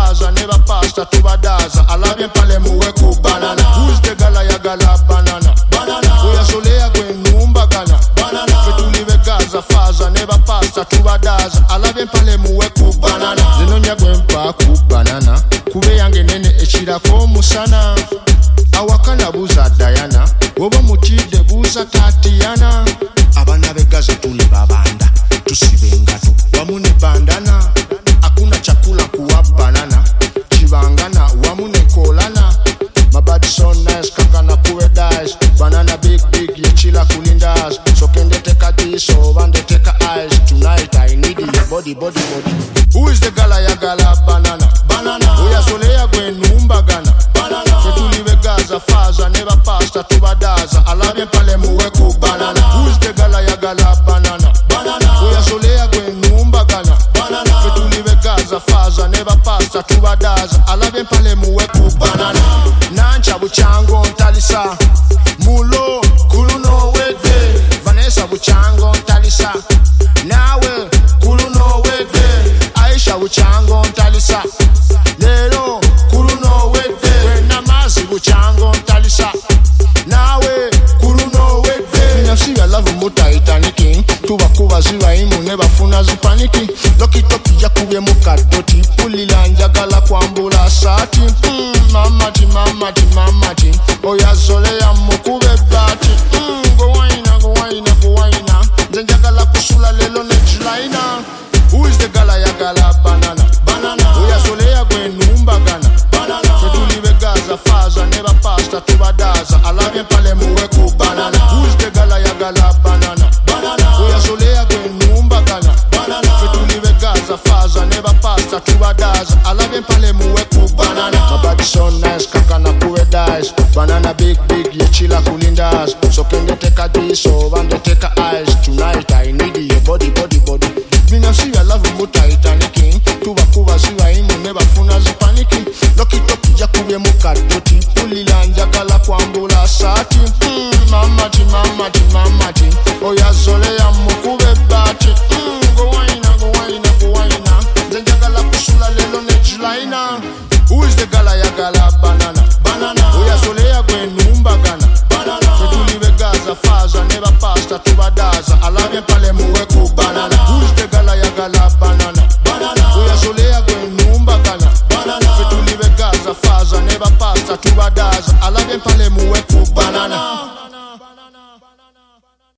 faza ne bapasta tubadaza alabye mpale muwe ku banana. Who's the gala yagala banana? Oyasolea gwenumbagana fetulibe gaza faza ne bapasta tubadaza alabye mpale muwe ku banana. Zinonya gwempa ku banana kube yange nene ekirako musana. Awakana buza Diana oba mutide buza Tatiana. Abana begaza tuli babanda tusibe ngato wamune bandana. Hakuna chakula kuwa banana chibangana wamune kolana. My body so nice kakana kuwe dice. Banana big ye chila kulindas. So can they take a dish so when they take a eyes. Tonight I need your body. Who is the gala ya gala banana? Oya solea gwenumbagana fetulibe gaza faza ne bapasta tubadaza alabye mpale muwe ku banana. Who is the gala ya gala banana? Oya solea gwenumbagana fetulibe gaza faza ne bapasta tubadaza alabye mpale muwe ku banana. Nancha buchango ntalisa mulo kuluno wede. Vanessa buchango ntalisa nawe kuluno wede. Aisha buchango ntalisa lero kuluno wede. Wena mazi buchango ntalisa nawe kuluno wede. Nafsi ya love mu Titanic tubakuba zibayimu ne bafuna zipaniki. Lokitoki yakubye mu kadoti pulila njagala kwambula sati. Mamati oya zole ya mukube bati. Go waina njenjagala kusula lelo ne jilaina. Who is the gala ya gala banana? Oya zole ya gwenumbagana fetulibe gaza faza ne bapasta tubadaza alabye mpale muwe ku banana. Who is the gala ya gala banana? Oya zole ya gwenumbagana fetulibe gaza faza ne bapasta tubadaza alabye mpale muwe ku banana. My body so nice kakana kuwe dice. Banana big ye chila kulindas. So can they take a dish so when they take a eyes. Tonight I need your body. Mina si ya love mu Titanic tubakuba zibayimu ne bafuna zipaniki. Lokitoki yakubye mu kadoti pulila njagala kwambula sati. Mamati oya zole ya mukube bati. Go waina njenjagala kusula lelo ne jilaina. Who is the gala ya gala banana? Oya zole ya gwenumbagana fetulibe gaza faza ne bapasta tubadaza alabye mpale muwe ku banana. Who is the gala ya gala banana? Oya zole ya gwenumbagana fetulibe gaza faza ne bapasta tubadaza alabye mpale muwe ku banana.